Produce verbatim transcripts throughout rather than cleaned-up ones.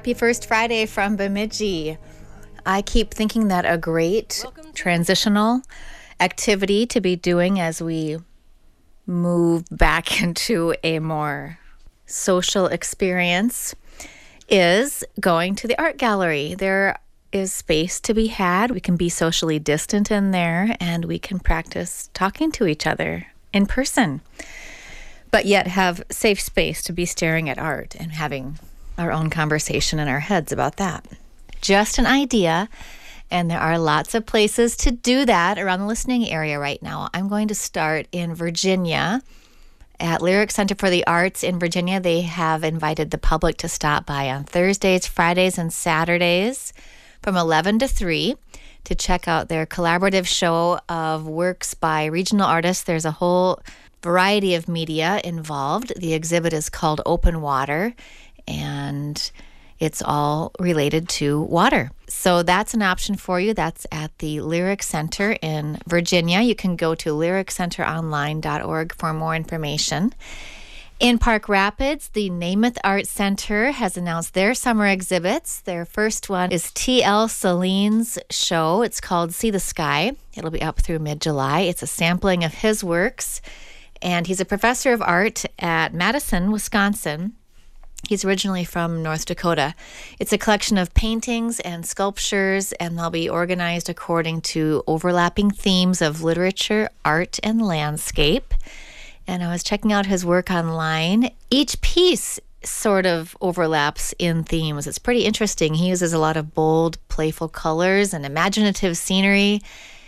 Happy First Friday from Bemidji. I keep thinking that a great transitional activity to be doing as we move back into a more social experience is going to the art gallery. There is space to be had. We can be socially distant in there, and we can practice talking to each other in person, but yet have safe space to be staring at art and having our own conversation in our heads about that. Just an idea, and there are lots of places to do that around the listening area right now. I'm going to start in Virginia at Lyric Center for the Arts in Virginia. They have invited the public to stop by on Thursdays, Fridays, and Saturdays from eleven to three to check out their collaborative show of works by regional artists. There's a whole variety of media involved. The exhibit is called Open Water, and it's all related to water. So that's an option for you. That's at the Lyric Center in Virginia. You can go to lyric center online dot org for more information. In Park Rapids, the Namath Art Center has announced their summer exhibits. Their first one is T L Selene's show. It's called See the Sky. It'll be up through mid-July. It's a sampling of his works, and he's a professor of art at Madison, Wisconsin. He's originally from North Dakota. It's a collection of paintings and sculptures, and they'll be organized according to overlapping themes of literature, art, and landscape. And I was checking out his work online. Each piece sort of overlaps in themes. It's pretty interesting. He uses a lot of bold, playful colors and imaginative scenery,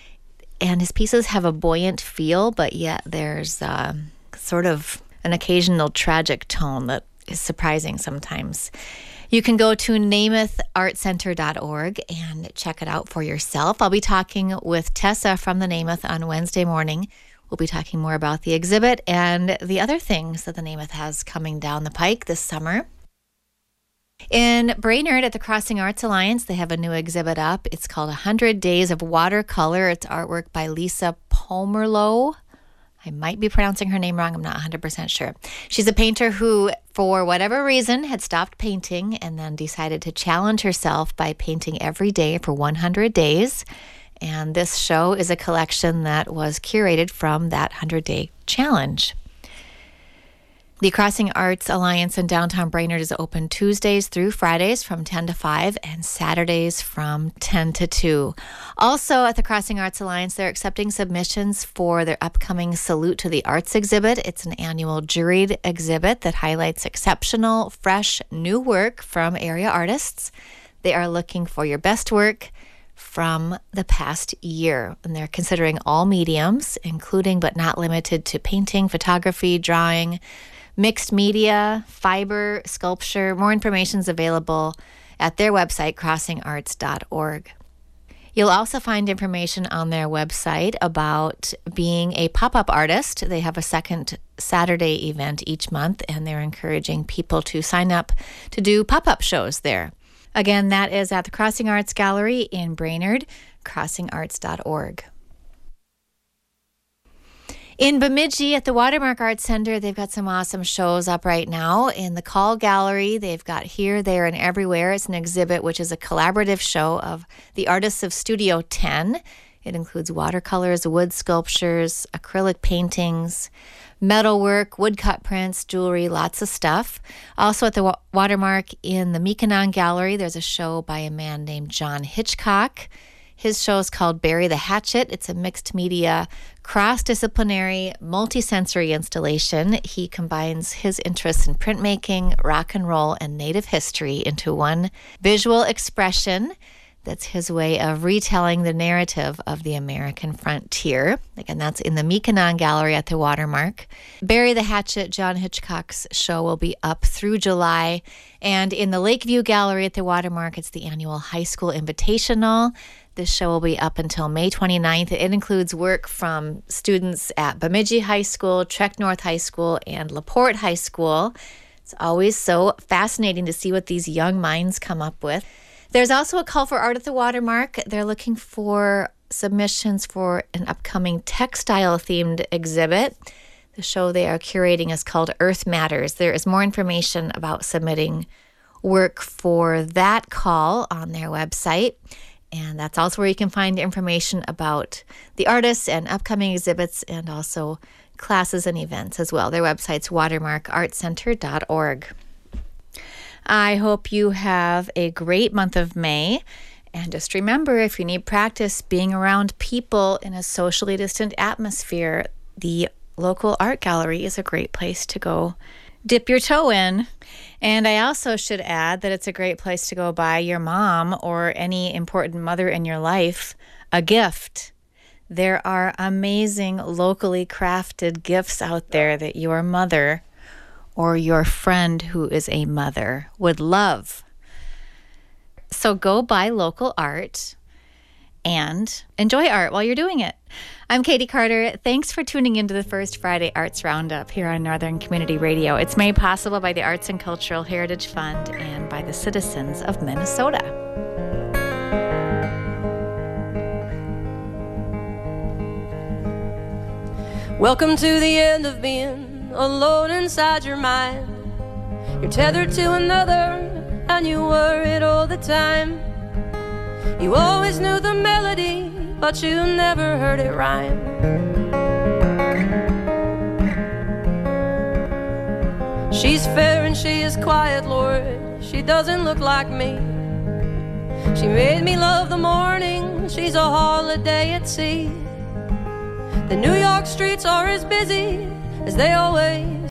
and his pieces have a buoyant feel, but yet there's uh, sort of an occasional tragic tone that is surprising sometimes. You can go to namath art center dot org and check it out for yourself. I'll be talking with Tessa from the Namath on Wednesday morning. We'll be talking more about the exhibit and the other things that the Namath has coming down the pike this summer. In Brainerd at the Crossing Arts Alliance, they have a new exhibit up. It's called one hundred Days of Watercolor. It's artwork by Lisa Pomerlow. I might be pronouncing her name wrong. I'm not one hundred percent sure. She's a painter who, for whatever reason, had stopped painting and then decided to challenge herself by painting every day for one hundred days. And this show is a collection that was curated from that one hundred-day challenge. The Crossing Arts Alliance in downtown Brainerd is open Tuesdays through Fridays from ten to five and Saturdays from ten to two. Also at the Crossing Arts Alliance, they're accepting submissions for their upcoming Salute to the Arts exhibit. It's an annual juried exhibit that highlights exceptional, fresh, new work from area artists. They are looking for your best work from the past year, and they're considering all mediums, including but not limited to painting, photography, drawing, mixed media, fiber, sculpture. More information is available at their website, crossing arts dot org. You'll also find information on their website about being a pop-up artist. They have a second Saturday event each month, and they're encouraging people to sign up to do pop-up shows there. Again, that is at the Crossing Arts Gallery in Brainerd, crossing arts dot org. In Bemidji at the Watermark Arts Center, they've got some awesome shows up right now. In the Call Gallery, they've got Here, There, and Everywhere. It's an exhibit which is a collaborative show of the artists of Studio ten. It includes watercolors, wood sculptures, acrylic paintings, metalwork, woodcut prints, jewelry, lots of stuff. Also at the Wa- Watermark in the Meekinon Gallery, there's a show by a man named John Hitchcock. His show is called Bury the Hatchet. It's a mixed media, cross-disciplinary, multi-sensory installation. He combines his interests in printmaking, rock and roll, and native history into one visual expression. That's his way of retelling the narrative of the American frontier. Again, that's in the Meekinon Gallery at the Watermark. Bury the Hatchet, John Hitchcock's show, will be up through July. And in the Lakeview Gallery at the Watermark, it's the annual High School Invitational. This show will be up until May twenty-ninth. It includes work from students at Bemidji High School, Trek North High School, and LaPorte High School. It's always so fascinating to see what these young minds come up with. There's also a call for art at the Watermark. They're looking for submissions for an upcoming textile-themed exhibit. The show they are curating is called Earth Matters. There is more information about submitting work for that call on their website. And that's also where you can find information about the artists and upcoming exhibits and also classes and events as well. Their website's watermark art center dot org. I hope you have a great month of May. And just remember, if you need practice being around people in a socially distant atmosphere, the local art gallery is a great place to go dip your toe in. And I also should add that it's a great place to go buy your mom or any important mother in your life a gift. There are amazing locally crafted gifts out there that your mother or your friend who is a mother would love. So go buy local art and enjoy art while you're doing it. I'm Katie Carter. Thanks for tuning into the First Friday Arts Roundup here on Northern Community Radio. It's made possible by the Arts and Cultural Heritage Fund and by the citizens of Minnesota. Welcome to the end of being alone inside your mind. You're tethered to another and you worried all the time. You always knew the melody, but you never heard it rhyme. She's fair and she is quiet, Lord. She doesn't look like me. She made me love the morning. She's a holiday at sea. The New York streets are as busy as they always